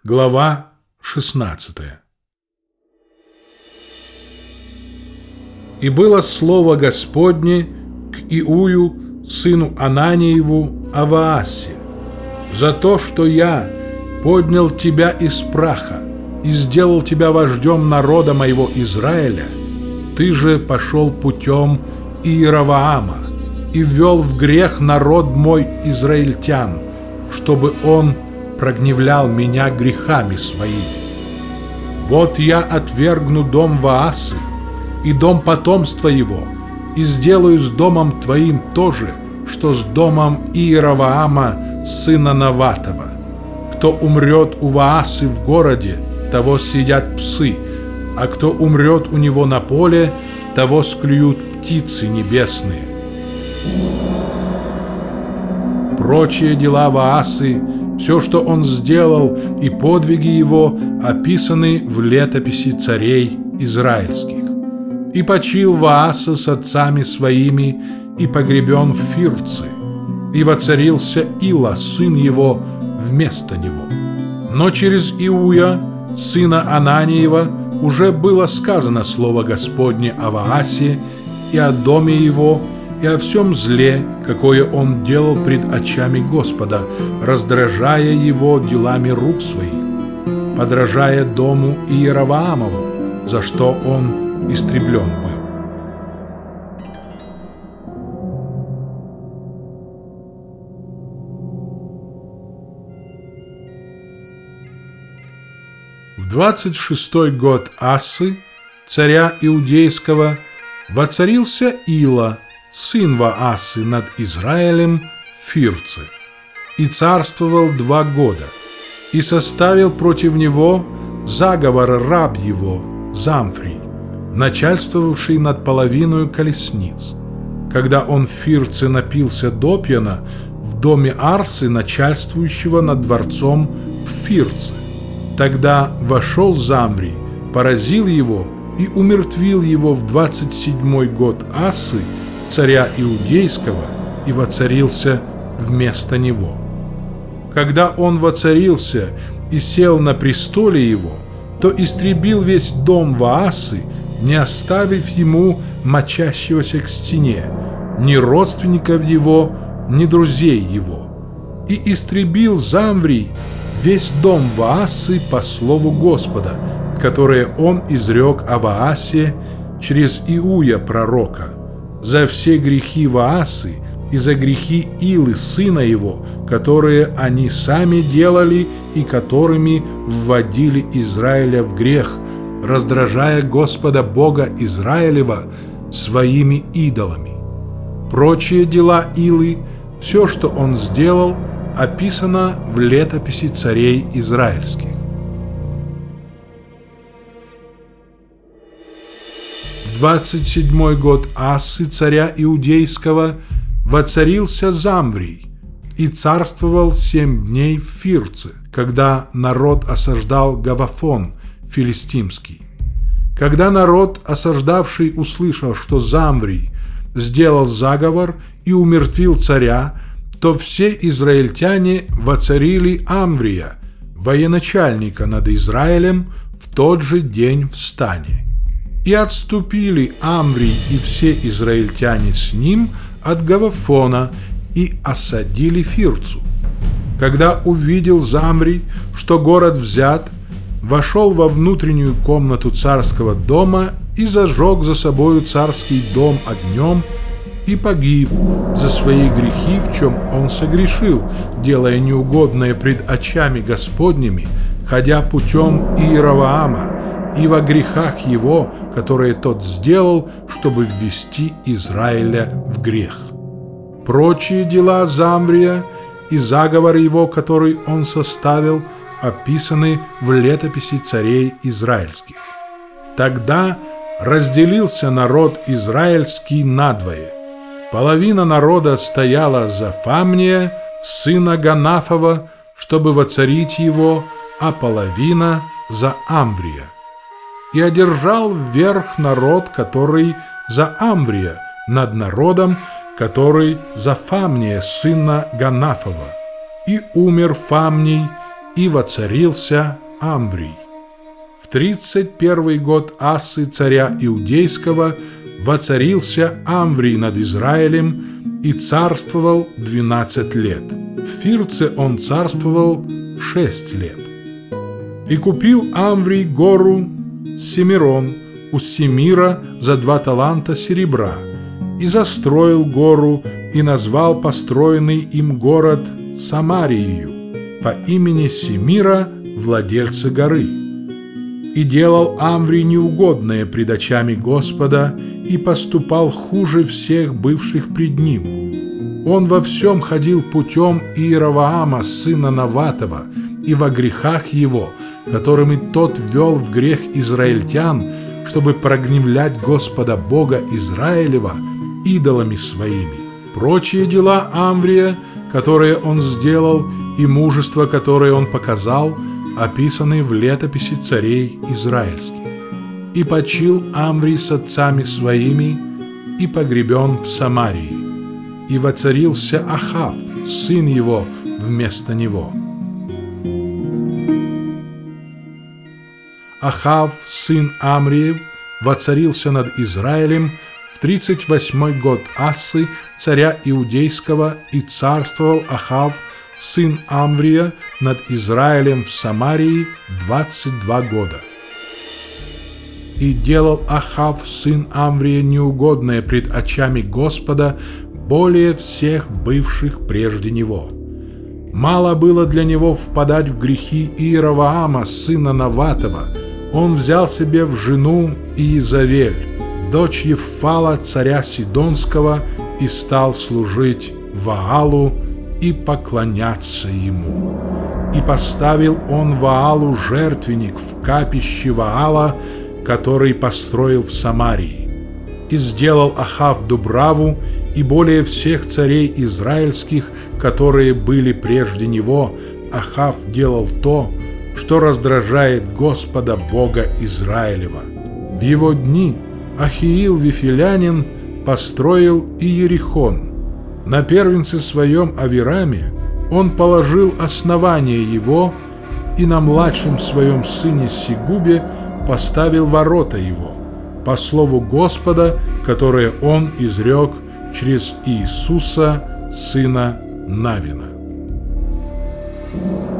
Глава 16. «И было слово Господне к Иую, сыну Ананиеву, о Ваасе, за то, что я поднял тебя из праха и сделал тебя вождем народа моего Израиля, ты же пошел путем Иеровоама и ввел в грех народ мой израильтян, чтобы он прогневлял меня грехами своими. Вот я отвергну дом Ваасы и дом потомства его, и сделаю с домом твоим то же, что с домом Иеровоама, сына Наватова. Кто умрет у Ваасы в городе, того съедят псы, а кто умрет у него на поле, того склюют птицы небесные. Прочие дела Ваасы, все, что он сделал, и подвиги его описаны в летописи царей израильских. И почил Вааса с отцами своими, и погребен в Фирце, и воцарился Ила, сын его, вместо него. Но через Иуя, сына Ананиева, уже было сказано слово Господне о Ваасе и о доме его, и о всем зле, какое он делал пред очами Господа, раздражая его делами рук своих, подражая дому Иеровоамову, за что он истреблен был. В 26-й год Ассы, царя Иудейского, воцарился Ила, сын Ваасы, над Израилем в Фирце, и царствовал 2 года, и составил против него заговор раб его, Замфрий, начальствовавший над половиною колесниц. Когда он в Фирце напился допьяна в доме Арсы, начальствующего над дворцом в Фирце, тогда вошел Замфрий, поразил его и умертвил его в 27-й год Ассы, царя Иудейского, и воцарился вместо него. Когда он воцарился и сел на престоле его, то истребил весь дом Ваасы, не оставив ему мочащегося к стене, ни родственников его, ни друзей его. И истребил Замфрий весь дом Ваасы по слову Господа, которое он изрек о Ваасе через Иуя пророка, за все грехи Ваасы и за грехи Илы, сына его, которые они сами делали и которыми вводили Израиля в грех, раздражая Господа Бога Израилева своими идолами. Прочие дела Илы, все, что он сделал, описано в летописи царей израильских. В 27-й год Ассы, царя Иудейского, воцарился Замфрий и царствовал 7 дней в Фирце, когда народ осаждал Гавафон филистимский. Когда народ, осаждавший, услышал, что Замфрий сделал заговор и умертвил царя, то все израильтяне воцарили Амврия, военачальника над Израилем, в тот же день в стане. И отступили Амврий и все израильтяне с ним от Гавафона и осадили Фирцу. Когда увидел Замфрий, что город взят, вошел во внутреннюю комнату царского дома и зажег за собою царский дом огнем, и погиб за свои грехи, в чем он согрешил, делая неугодное пред очами Господними, ходя путем Иеровоама, и во грехах его, которые тот сделал, чтобы ввести Израиля в грех. Прочие дела Замфрия и заговор его, который он составил, описаны в летописи царей израильских. Тогда разделился народ израильский надвое. Половина народа стояла за Фамния, сына Ганафова, чтобы воцарить его, а половина за Амврия. И одержал вверх народ, который за Амврия, над народом, который за Фамния, сына Ганафова. И умер Фамний, и воцарился Амврий. В 31 год Ассы, царя Иудейского, воцарился Амврий над Израилем и царствовал 12 лет. В Фирце он царствовал 6 лет. И купил Амврий гору Семирон у Семира за 2 таланта серебра, и застроил гору, и назвал построенный им город Самарию по имени Семира, владельца горы. И делал Амврий неугодное пред очами Господа, и поступал хуже всех бывших пред ним. Он во всем ходил путем Иеровоама, сына Наватова, и во грехах его, которыми тот ввел в грех израильтян, чтобы прогневлять Господа Бога Израилева идолами своими. Прочие дела Амврия, которые он сделал, и мужество, которое он показал, описаны в летописи царей израильских. И почил Амврий с отцами своими, и погребен в Самарии. И воцарился Ахав, сын его, вместо него. Ахав, сын Амриев, воцарился над Израилем в 38 год Ассы, царя Иудейского, и царствовал Ахав, сын Амврия, над Израилем в Самарии 22 года. И делал Ахав, сын Амврия, неугодное пред очами Господа более всех бывших прежде него. Мало было для него впадать в грехи Иеровоама, сына Наватова. Он взял себе в жену Иезавель, дочь Еффала, царя Сидонского, и стал служить Ваалу и поклоняться ему. И поставил он Ваалу жертвенник в капище Ваала, который построил в Самарии. И сделал Ахав дубраву, и более всех царей израильских, которые были прежде него, Ахав делал то, что раздражает Господа Бога Израилева. В его дни Ахиил Вифилянин построил Иерихон. На первенце своем Авираме он положил основание его, и на младшем своем сыне Сигубе поставил ворота его, по слову Господа, которое он изрек через Иисуса, сына Навина.